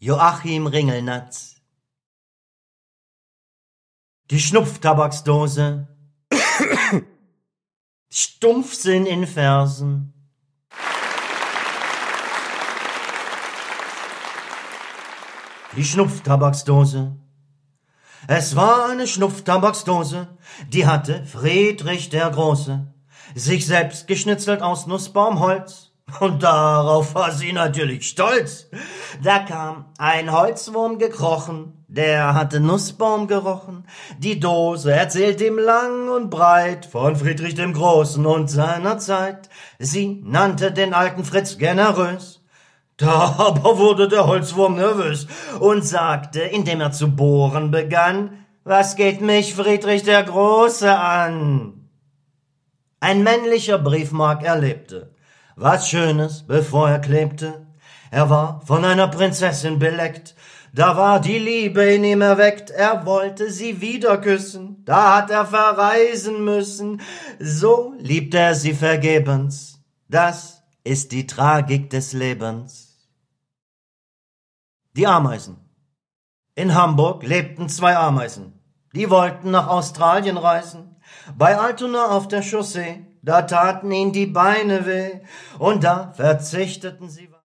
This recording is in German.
Joachim Ringelnatz. Die Schnupftabaksdose. Stumpfsinn in Versen. Die Schnupftabaksdose. Es war eine Schnupftabaksdose, die hatte Friedrich der Große sich selbst geschnitzelt aus Nussbaumholz. Und darauf war sie natürlich stolz. Da kam ein Holzwurm gekrochen, der hatte Nussbaum gerochen. Die Dose erzählt ihm lang und breit von Friedrich dem Großen und seiner Zeit. Sie nannte den alten Fritz generös. Da aber wurde der Holzwurm nervös und sagte, indem er zu bohren begann: Was geht mich Friedrich der Große an? Ein männlicher Briefmark erlebte was Schönes, bevor er klebte. Er war von einer Prinzessin beleckt, da war die Liebe in ihm erweckt. Er wollte sie wieder küssen, da hat er verreisen müssen. So liebt er sie vergebens, das ist die Tragik des Lebens. Die Ameisen. In Hamburg lebten 2 Ameisen. Die wollten nach Australien reisen. Bei Altona auf der Chaussee, da taten ihnen die Beine weh, und da verzichteten sie